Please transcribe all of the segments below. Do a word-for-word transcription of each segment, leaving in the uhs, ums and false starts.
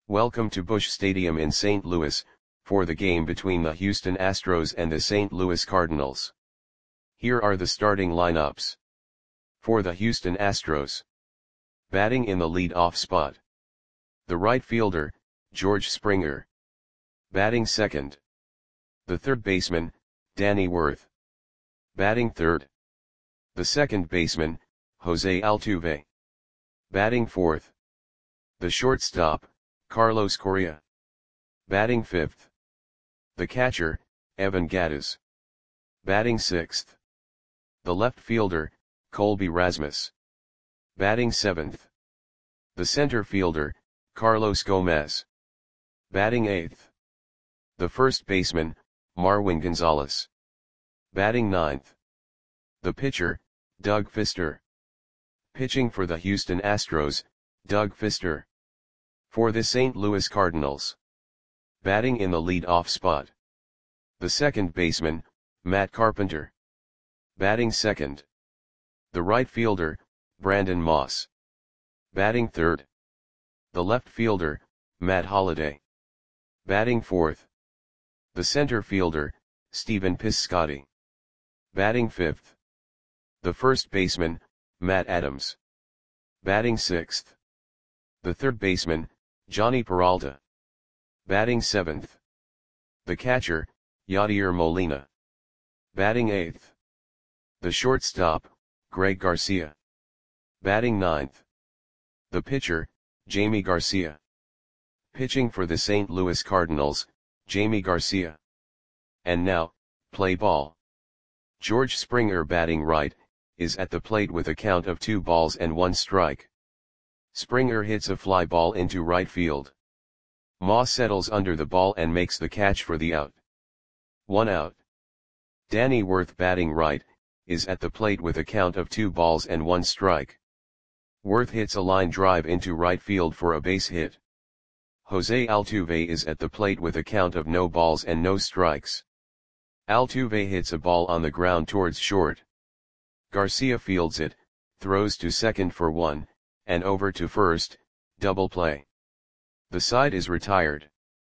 Welcome to Busch Stadium in Saint Louis, for the game between the Houston Astros and the Saint Louis Cardinals. Here are the starting lineups. For the Houston Astros. Batting in the lead-off spot. The right fielder, George Springer. Batting second. The third baseman, Danny Worth. Batting third. The second baseman, Jose Altuve. Batting fourth. The shortstop, Carlos Correa. Batting fifth. The catcher, Evan Gattis. Batting sixth. The left fielder, Colby Rasmus. Batting seventh. The center fielder, Carlos Gomez. Batting eighth. The first baseman, Marwin Gonzalez. Batting ninth. The pitcher, Doug Fister. Pitching for the Houston Astros, Doug Fister. For the Saint Louis Cardinals. Batting in the lead-off spot. The second baseman, Matt Carpenter. Batting second. The right fielder, Brandon Moss. Batting third. The left fielder, Matt Holliday. Batting fourth. The center fielder, Stephen Piscotty. Batting fifth. The first baseman, Matt Adams. Batting sixth. The third baseman, Johnny Peralta. Batting seventh. The catcher, Yadier Molina. Batting eighth. The shortstop, Greg Garcia. Batting ninth. The pitcher, Jamie Garcia. Pitching for the Saint Louis Cardinals, Jamie Garcia. And now, play ball. George Springer batting right, is at the plate with a count of two balls and one strike. Springer hits a fly ball into right field. Moss settles under the ball and makes the catch for the out. One out. Danny Worth batting right, is at the plate with a count of two balls and one strike. Worth hits a line drive into right field for a base hit. Jose Altuve is at the plate with a count of no balls and no strikes. Altuve hits a ball on the ground towards short. Garcia fields it, throws to second for one, and over to first, double play. The side is retired.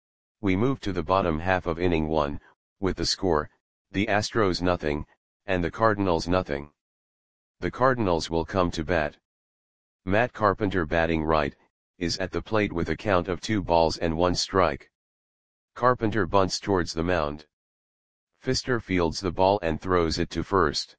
We move to the bottom half of inning one, with the score, the Astros nothing, and the Cardinals nothing. The Cardinals will come to bat. Matt Carpenter batting right, is at the plate with a count of two balls and one strike. Carpenter bunts towards the mound. Fister fields the ball and throws it to first.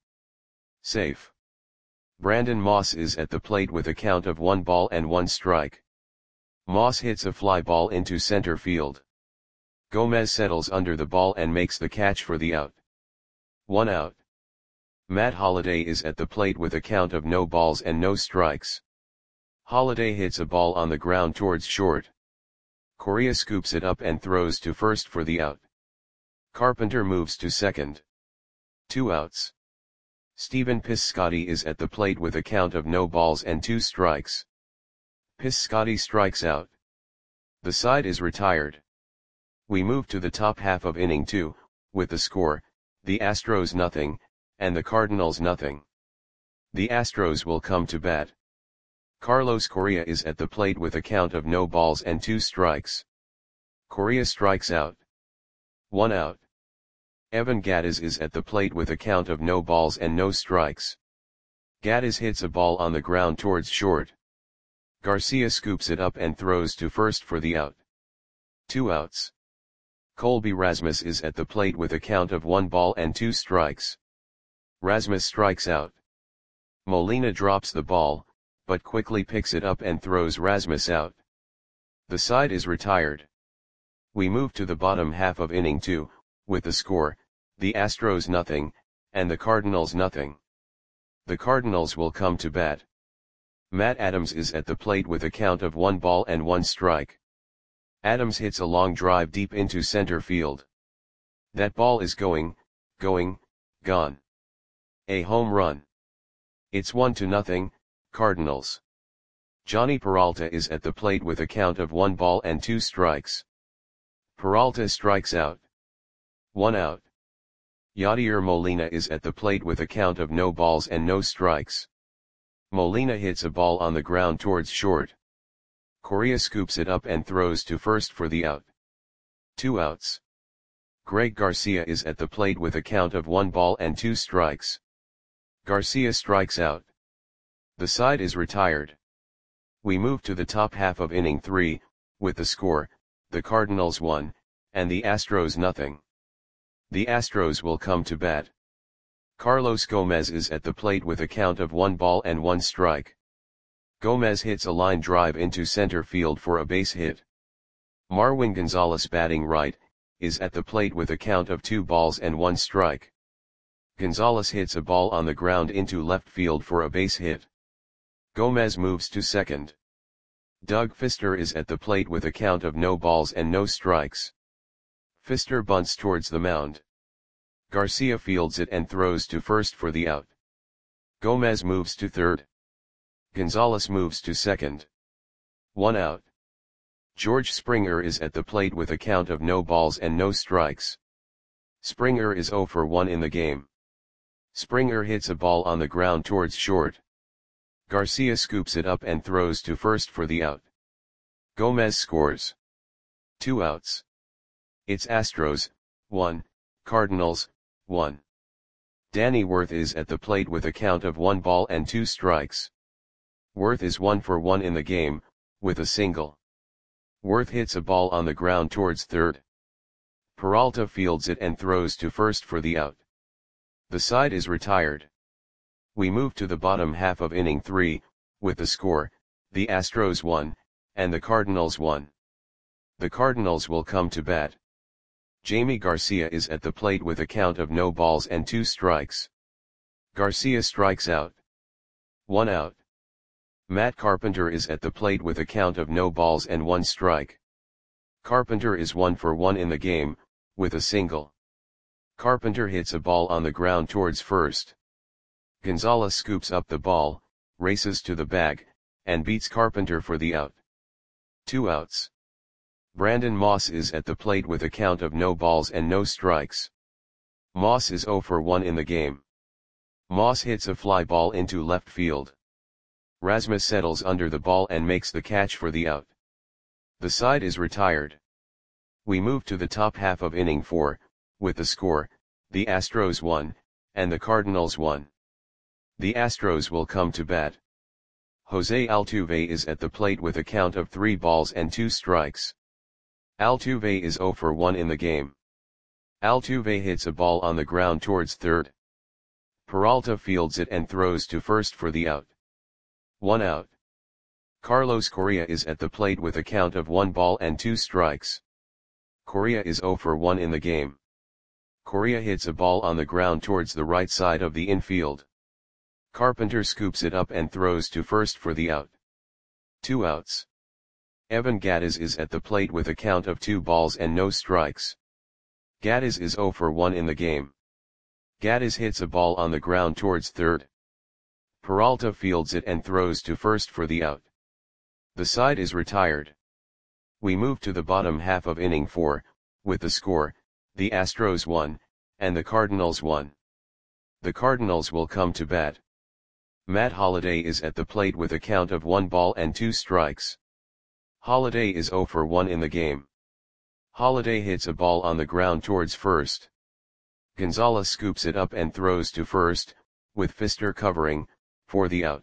Safe. Brandon Moss is at the plate with a count of one ball and one strike. Moss hits a fly ball into center field. Gomez settles under the ball and makes the catch for the out. One out. Matt Holliday is at the plate with a count of no balls and no strikes. Holliday hits a ball on the ground towards short. Correa scoops it up and throws to first for the out. Carpenter moves to second. Two outs. Stephen Piscotty is at the plate with a count of no balls and two strikes. Piscotty strikes out. The side is retired. We move to the top half of inning two, with the score, the Astros nothing, and the Cardinals nothing. The Astros will come to bat. Carlos Correa is at the plate with a count of no balls and two strikes. Correa strikes out. One out. Evan Gattis is at the plate with a count of no balls and no strikes. Gattis hits a ball on the ground towards short. Garcia scoops it up and throws to first for the out. Two outs. Colby Rasmus is at the plate with a count of one ball and two strikes. Rasmus strikes out. Molina drops the ball, but quickly picks it up and throws Rasmus out. The side is retired. We move to the bottom half of inning two, with the score, the Astros nothing, and the Cardinals nothing. The Cardinals will come to bat. Matt Adams is at the plate with a count of one ball and one strike. Adams hits a long drive deep into center field. That ball is going, going, gone. A home run. It's one to nothing, Cardinals. Johnny Peralta is at the plate with a count of one ball and two strikes. Peralta strikes out. One out. Yadier Molina is at the plate with a count of no balls and no strikes. Molina hits a ball on the ground towards short. Correa scoops it up and throws to first for the out. Two outs. Greg Garcia is at the plate with a count of one ball and two strikes. Garcia strikes out. The side is retired. We move to the top half of inning three, with the score, the Cardinals one, and the Astros nothing. The Astros will come to bat. Carlos Gomez is at the plate with a count of one ball and one strike. Gomez hits a line drive into center field for a base hit. Marwin Gonzalez, batting right, is at the plate with a count of two balls and one strike. Gonzalez hits a ball on the ground into left field for a base hit. Gomez moves to second. Doug Fister is at the plate with a count of no balls and no strikes. Fister bunts towards the mound. Garcia fields it and throws to first for the out. Gomez moves to third. Gonzalez moves to second. One out. George Springer is at the plate with a count of no balls and no strikes. Springer is zero for one in the game. Springer hits a ball on the ground towards short. Garcia scoops it up and throws to first for the out. Gomez scores. Two outs. It's Astros, one, Cardinals, one. Danny Worth is at the plate with a count of one ball and two strikes. Worth is one for one in the game, with a single. Worth hits a ball on the ground towards third. Peralta fields it and throws to first for the out. The side is retired. We move to the bottom half of inning three, with the score, the Astros one, and the Cardinals one. The Cardinals will come to bat. Jamie Garcia is at the plate with a count of no balls and two strikes. Garcia strikes out. One out. Matt Carpenter is at the plate with a count of no balls and one strike. Carpenter is one for one in the game, with a single. Carpenter hits a ball on the ground towards first. Gonzalez scoops up the ball, races to the bag, and beats Carpenter for the out. Two outs. Brandon Moss is at the plate with a count of no balls and no strikes. Moss is zero for one in the game. Moss hits a fly ball into left field. Rasmus settles under the ball and makes the catch for the out. The side is retired. We move to the top half of inning four, with the score, the Astros one, and the Cardinals one. The Astros will come to bat. Jose Altuve is at the plate with a count of three balls and two strikes. Altuve is zero for one in the game. Altuve hits a ball on the ground towards third. Peralta fields it and throws to first for the out. One out. Carlos Correa is at the plate with a count of one ball and two strikes. Correa is zero for one in the game. Correa hits a ball on the ground towards the right side of the infield. Carpenter scoops it up and throws to first for the out. Two outs. Evan Gattis is at the plate with a count of two balls and no strikes. Gattis is zero for one in the game. Gattis hits a ball on the ground towards third. Peralta fields it and throws to first for the out. The side is retired. We move to the bottom half of inning four, with the score, the Astros one, and the Cardinals one. The Cardinals will come to bat. Matt Holliday is at the plate with a count of one ball and two strikes. Holliday is zero for one in the game. Holliday hits a ball on the ground towards first. Gonzalez scoops it up and throws to first, with Fister covering, for the out.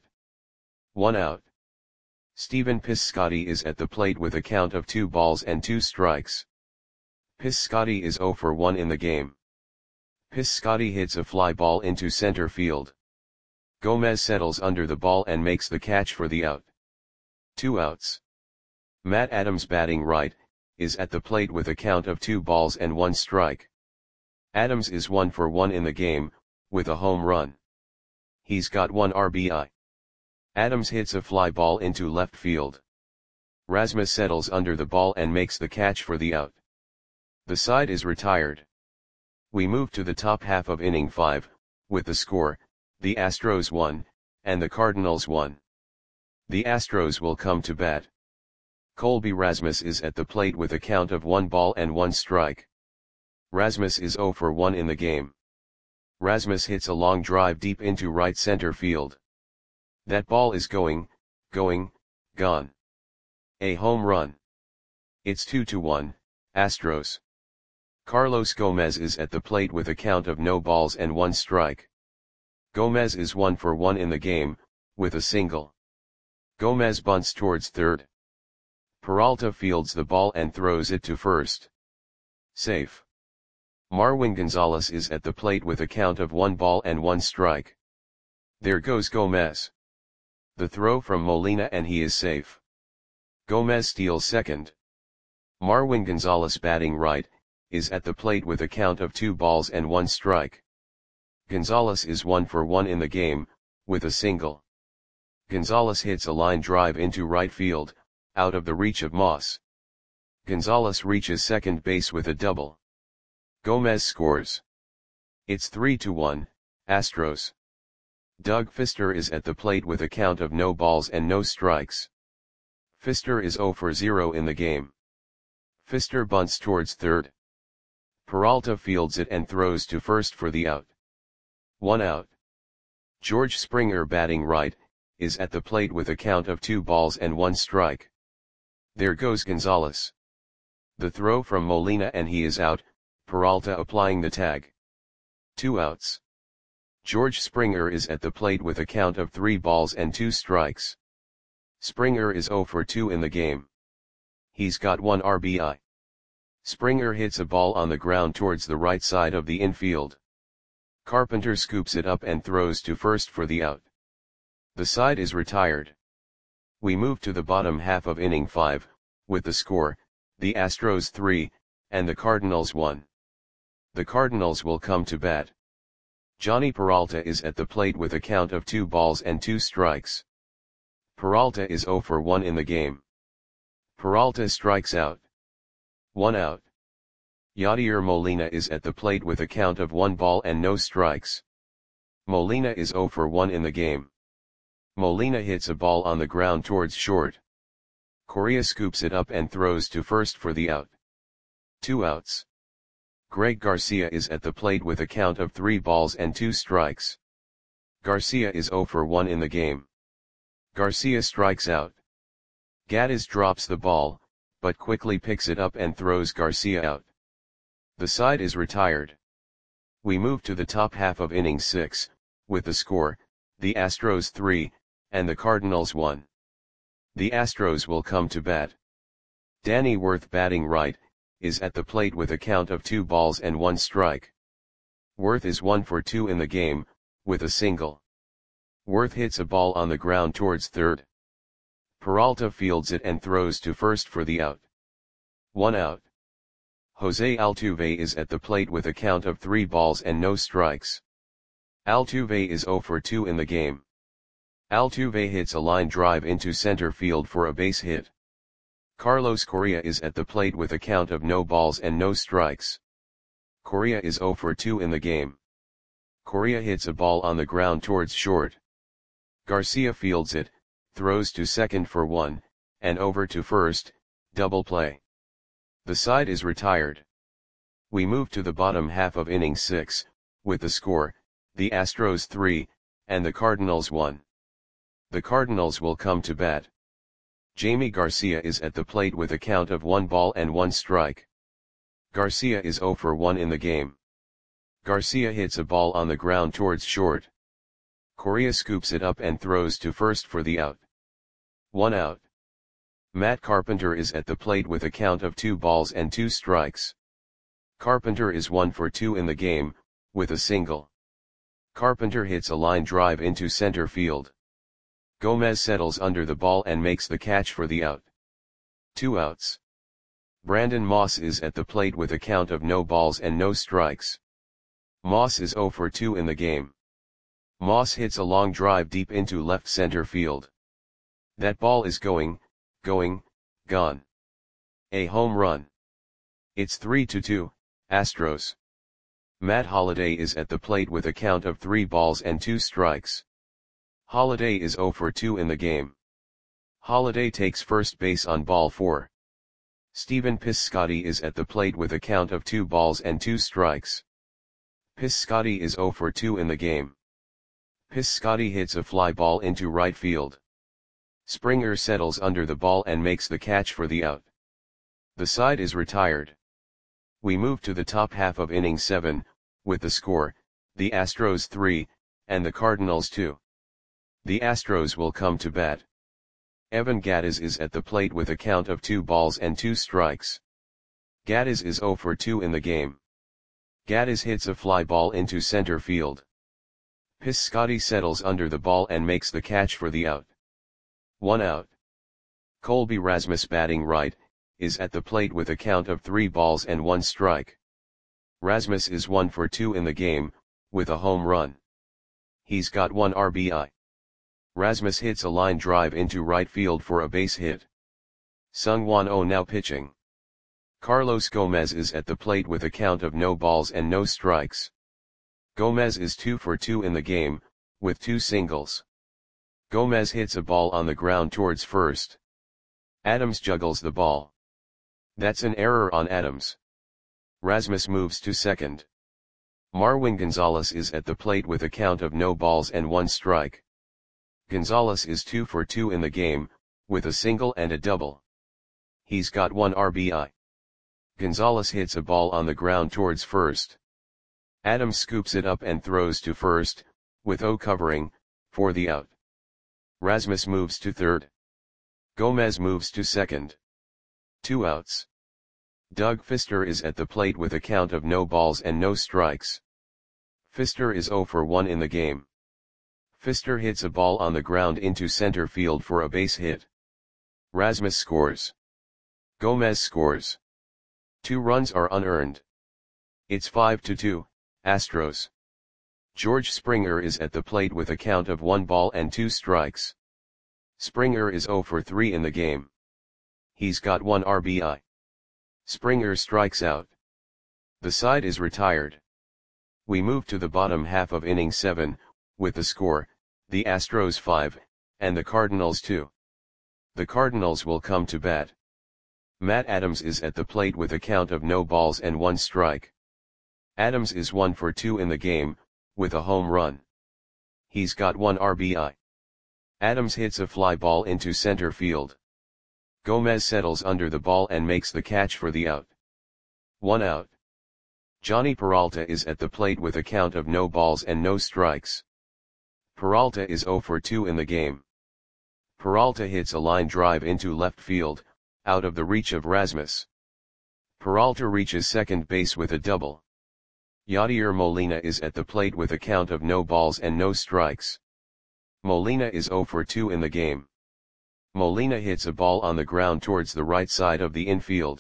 One out. Stephen Piscotty is at the plate with a count of two balls and two strikes. Piscotty is zero for one in the game. Piscotty hits a fly ball into center field. Gomez settles under the ball and makes the catch for the out. Two outs. Matt Adams, batting right, is at the plate with a count of two balls and one strike. Adams is one for one in the game, with a home run. He's got one R B I. Adams hits a fly ball into left field. Rasmus settles under the ball and makes the catch for the out. The side is retired. We move to the top half of inning five, with the score, the Astros one, and the Cardinals one. The Astros will come to bat. Colby Rasmus is at the plate with a count of one ball and one strike. Rasmus is zero for one in the game. Rasmus hits a long drive deep into right center field. That ball is going, going, gone. A home run. It's two to one, Astros. Carlos Gomez is at the plate with a count of no balls and one strike. Gomez is one for one in the game, with a single. Gomez bunts towards third. Peralta fields the ball and throws it to first. Safe. Marwin Gonzalez is at the plate with a count of one ball and one strike. There goes Gomez. The throw from Molina and he is safe. Gomez steals second. Marwin Gonzalez, batting right, is at the plate with a count of two balls and one strike. Gonzalez is one for one in the game, with a single. Gonzalez hits a line drive into right field, out of the reach of Moss. Gonzalez reaches second base with a double. Gomez scores. It's three to one, Astros. Doug Fister is at the plate with a count of no balls and no strikes. Fister is zero for zero in the game. Fister bunts towards third. Peralta fields it and throws to first for the out. One out. George Springer, batting right, is at the plate with a count of two balls and one strike. There goes Gonzalez. The throw from Molina and he is out, Peralta applying the tag. Two outs. George Springer is at the plate with a count of three balls and two strikes. Springer is zero for two in the game. He's got one R B I. Springer hits a ball on the ground towards the right side of the infield. Carpenter scoops it up and throws to first for the out. The side is retired. We move to the bottom half of inning five, with the score, the Astros three, and the Cardinals one. The Cardinals will come to bat. Johnny Peralta is at the plate with a count of two balls and two strikes. Peralta is zero for one in the game. Peralta strikes out. One out. Yadier Molina is at the plate with a count of one ball and no strikes. Molina is zero for one in the game. Molina hits a ball on the ground towards short. Correa scoops it up and throws to first for the out. Two outs. Greg Garcia is at the plate with a count of three balls and two strikes. Garcia is zero for one in the game. Garcia strikes out. Gaddis drops the ball, but quickly picks it up and throws Garcia out. The side is retired. We move to the top half of inning six, with the score, the Astros three, and the Cardinals one. The Astros will come to bat. Danny Worth, batting right, is at the plate with a count of two balls and one strike. Worth is one for two in the game, with a single. Worth hits a ball on the ground towards third. Peralta fields it and throws to first for the out. One out. Jose Altuve is at the plate with a count of three balls and no strikes. Altuve is zero for two in the game. Altuve hits a line drive into center field for a base hit. Carlos Correa is at the plate with a count of no balls and no strikes. Correa is zero for two in the game. Correa hits a ball on the ground towards short. Garcia fields it, throws to second for one, and over to first, double play. The side is retired. We move to the bottom half of inning six, with the score, the Astros three, and the Cardinals one. The Cardinals will come to bat. Jamie Garcia is at the plate with a count of one ball and one strike. Garcia is zero for one in the game. Garcia hits a ball on the ground towards short. Correa scoops it up and throws to first for the out. One out. Matt Carpenter is at the plate with a count of two balls and two strikes. Carpenter is one for two in the game, with a single. Carpenter hits a line drive into center field. Gomez settles under the ball and makes the catch for the out. Two outs. Brandon Moss is at the plate with a count of no balls and no strikes. Moss is zero for two in the game. Moss hits a long drive deep into left center field. That ball is going, going, gone. A home run. It's three to two, Astros. Matt Holliday is at the plate with a count of three balls and two strikes. Holliday is zero for two in the game. Holliday takes first base on ball four. Steven Piscotty is at the plate with a count of two balls and two strikes. Piscotty is zero for two in the game. Piscotty hits a fly ball into right field. Springer settles under the ball and makes the catch for the out. The side is retired. We move to the top half of inning seven, with the score, the Astros three, and the Cardinals two. The Astros will come to bat. Evan Gattis is at the plate with a count of two balls and two strikes. Gattis is zero for two in the game. Gattis hits a fly ball into center field. Piscotty settles under the ball and makes the catch for the out. One out. Colby Rasmus, batting right, is at the plate with a count of three balls and one strike. Rasmus is one for two in the game, with a home run. He's got one R B I. Rasmus hits a line drive into right field for a base hit. Seung-Hwan Oh now pitching. Carlos Gomez is at the plate with a count of no balls and no strikes. Gomez is two for two in the game, with two singles. Gomez hits a ball on the ground towards first. Adams juggles the ball. That's an error on Adams. Rasmus moves to second. Marwin Gonzalez is at the plate with a count of no balls and one strike. Gonzalez is two for two in the game, with a single and a double. He's got one R B I. Gonzalez hits a ball on the ground towards first. Adams scoops it up and throws to first, with O covering, for the out. Rasmus moves to third. Gomez moves to second. Two outs. Doug Fister is at the plate with a count of no balls and no strikes. Fister is zero for one in the game. Fister hits a ball on the ground into center field for a base hit. Rasmus scores. Gomez scores. Two runs are unearned. It's five to two, Astros. George Springer is at the plate with a count of one ball and two strikes. Springer is zero for three in the game. He's got one R B I. Springer strikes out. The side is retired. We move to the bottom half of inning seven, with the score, the Astros five, and the Cardinals two. The Cardinals will come to bat. Matt Adams is at the plate with a count of no balls and one strike. Adams is one for two in the game, with a home run. He's got one R B I. Adams hits a fly ball into center field. Gomez settles under the ball and makes the catch for the out. One out. Johnny Peralta is at the plate with a count of no balls and no strikes. Peralta is zero for two in the game. Peralta hits a line drive into left field, out of the reach of Rasmus. Peralta reaches second base with a double. Yadier Molina is at the plate with a count of no balls and no strikes. Molina is zero for two in the game. Molina hits a ball on the ground towards the right side of the infield.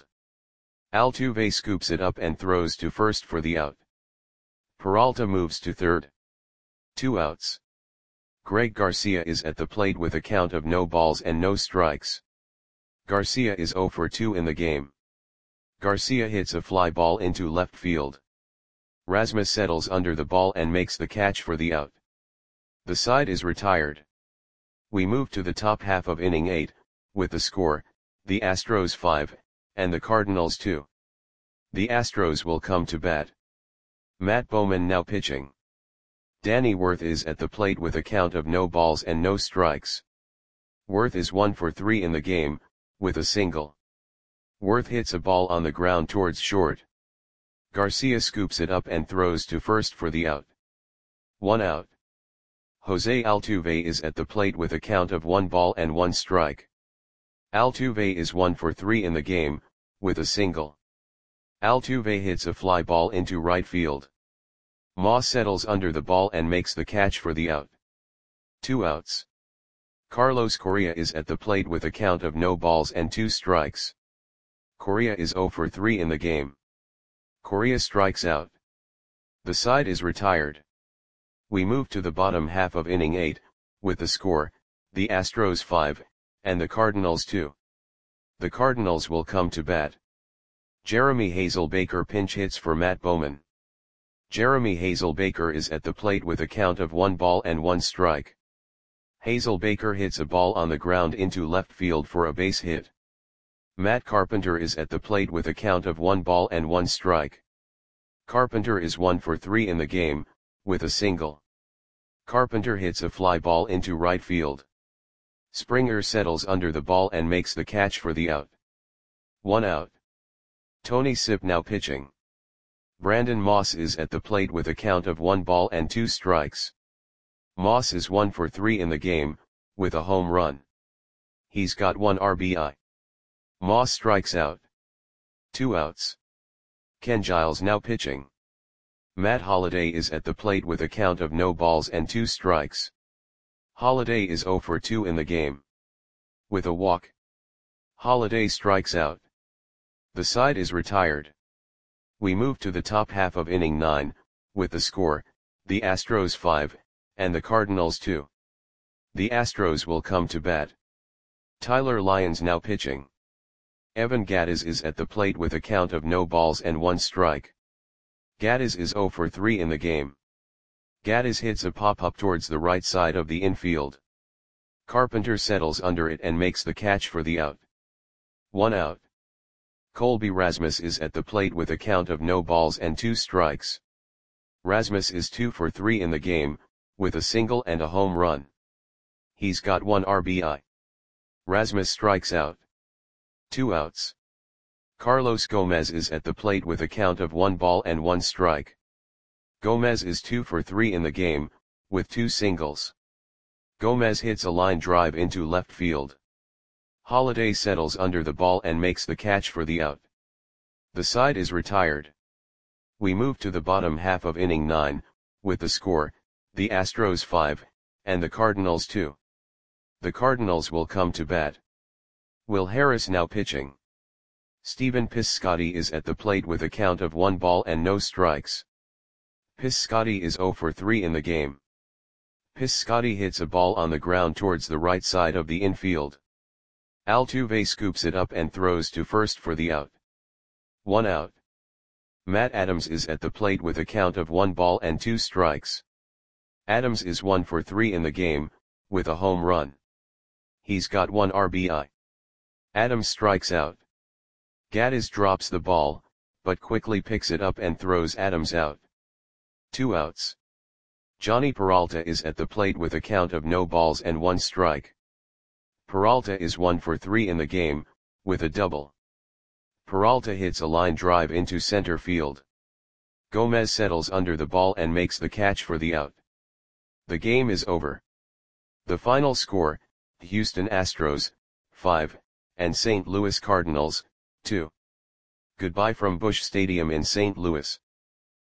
Altuve scoops it up and throws to first for the out. Peralta moves to third. Two outs. Greg Garcia is at the plate with a count of no balls and no strikes. Garcia is zero for two in the game. Garcia hits a fly ball into left field. Rasmus settles under the ball and makes the catch for the out. The side is retired. We move to the top half of inning eight, with the score, the Astros five, and the Cardinals two. The Astros will come to bat. Matt Bowman now pitching. Danny Worth is at the plate with a count of no balls and no strikes. Worth is one for three in the game, with a single. Worth hits a ball on the ground towards short. Garcia scoops it up and throws to first for the out. One out. Jose Altuve is at the plate with a count of one ball and one strike. Altuve is one for three in the game, with a single. Altuve hits a fly ball into right field. Moss settles under the ball and makes the catch for the out. Two outs. Carlos Correa is at the plate with a count of no balls and two strikes. Correa is zero for three in the game. Correa strikes out. The side is retired. We move to the bottom half of inning eight, with the score, the Astros five, and the Cardinals two. The Cardinals will come to bat. Jeremy Hazelbaker pinch hits for Matt Bowman. Jeremy Hazelbaker is at the plate with a count of one ball and one strike. Hazelbaker hits a ball on the ground into left field for a base hit. Matt Carpenter is at the plate with a count of one ball and one strike. Carpenter is one for three in the game, with a single. Carpenter hits a fly ball into right field. Springer settles under the ball and makes the catch for the out. One out. Tony Sipp now pitching. Brandon Moss is at the plate with a count of one ball and two strikes. Moss is one for three in the game, with a home run. He's got one R B I. Moss strikes out. Two outs. Ken Giles now pitching. Matt Holliday is at the plate with a count of no balls and two strikes. Holliday is zero for two in the game. With a walk. Holliday strikes out. The side is retired. We move to the top half of inning nine, with the score, the Astros five, and the Cardinals two. The Astros will come to bat. Tyler Lyons now pitching. Evan Gattis is at the plate with a count of no balls and one strike. Gattis is zero for three in the game. Gattis hits a pop-up towards the right side of the infield. Carpenter settles under it and makes the catch for the out. One out. Colby Rasmus is at the plate with a count of no balls and two strikes. Rasmus is two for three in the game, with a single and a home run. He's got one R B I. Rasmus strikes out. Two outs. Carlos Gomez is at the plate with a count of one ball and one strike. Gomez is two for three in the game, with two singles. Gomez hits a line drive into left field. Holliday settles under the ball and makes the catch for the out. The side is retired. We move to the bottom half of inning nine, with the score, the Astros five, and the Cardinals two. The Cardinals will come to bat. Will Harris now pitching. Stephen Piscotty is at the plate with a count of one ball and no strikes. Piscotty is zero for three in the game. Piscotty hits a ball on the ground towards the right side of the infield. Altuve scoops it up and throws to first for the out. One out. Matt Adams is at the plate with a count of one ball and two strikes. Adams is one for three in the game, with a home run. He's got one R B I. Adams strikes out. Gattis drops the ball, but quickly picks it up and throws Adams out. Two outs. Johnny Peralta is at the plate with a count of no balls and one strike. Peralta is one for three in the game, with a double. Peralta hits a line drive into center field. Gomez settles under the ball and makes the catch for the out. The game is over. The final score, Houston Astros, five, and Saint Louis Cardinals, two. Goodbye from Busch Stadium in Saint Louis.